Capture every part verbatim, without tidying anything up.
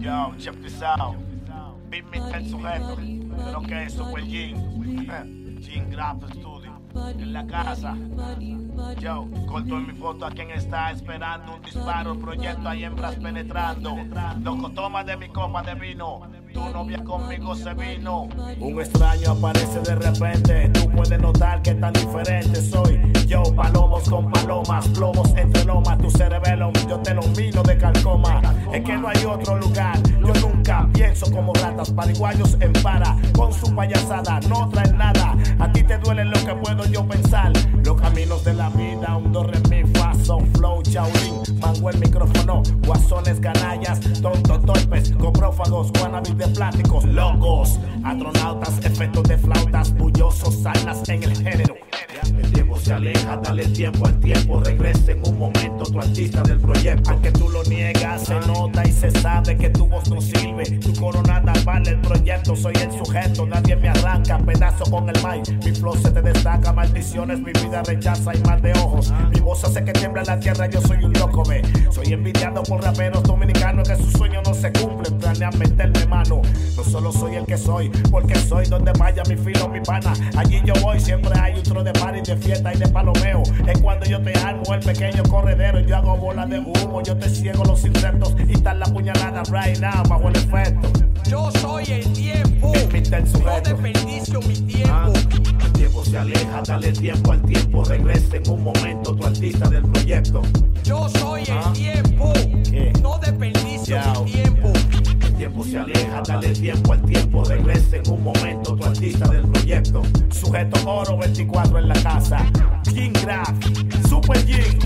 Yo, check this out. Beat me el sujeto. Creo que es Super Jin. Jin Graph Studio. En la casa. Yo, corto en mi foto a quien está esperando un disparo. Proyecto hay hembras penetrando. Loco, toma de mi copa de vino. Tu novia conmigo se vino. Un extraño aparece de repente. Tú puedes notar que tan diferente soy. Yo, palomos con palomas, plomos entre lomas. Tu cerebelo, yo te lo mino de calcoma. Es que no hay otro lugar. Yo nunca pienso como ratas, pariguayos en para. Con su payasada no traen nada. A ti te duele lo que puedo yo pensar. Los caminos de la vida, un do, re, mi, fa, son, flow, chaulín. Mango el micrófono, guasones, canallas, tontos, torpes, coprófagos, guanabis de plásticos, locos, astronautas, efectos de flautas, bullosos, sanas en el género. El tiempo se aleja, dale tiempo al tiempo, regresa en un momento tu artista del proyecto. Aunque tú lo niegas, se nota y se sabe que tu voz no sirve. Tu coronada vale el proyecto, soy el sujeto, nadie me arranca, pedazo con el mic. Mi flow se te destaca, maldiciones, mi vida rechaza y mal de ojos. Mi voz hace que tiembla la tierra, yo soy un loco, ve. Soy envidiado por raperos dominicanos que sus sueños no se cumplen, planean meterme mano. No solo soy el que soy, porque soy donde vaya mi filo, mi pana. Allí yo voy, siempre hay otro de party, de fiesta y de palomeo. Es cuando yo te armo el pequeño corredero. Yo hago bola de humo, yo te ciego los insectos. Y tal la puñalada right now, bajo el efecto. Yo soy el tiempo, no desperdicio mi tiempo. Ah, el tiempo se aleja, dale tiempo al tiempo. Regresa en un momento tu artista del proyecto. Yo soy ah, el tiempo, ¿qué? no desperdicio Yao. mi tiempo. El tiempo se aleja, dale tiempo al tiempo. Regresa en un momento tu artista del proyecto. Sujeto oro veinticuatro en la casa. Jin Graph, Super Jin.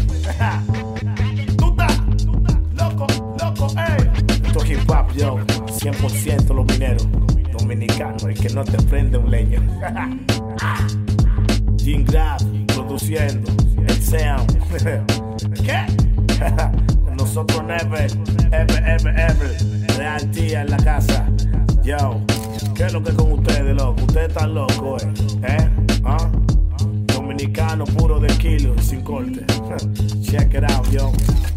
Tú estás loco, loco, ey. Esto es hip hop, yo. cien por ciento los mineros. Dominicanos, el que no te prende un leño. Jin Graph, produciendo el sound. ¿Qué? Nosotros never, ever, ever, ever. Real tía en la casa. Yo, ¿qué es lo que con ustedes, loco? Ustedes están locos, eh. ¿Eh? ¿Ah? Dominicano puro de kilo, sin corte. Check it out, yo.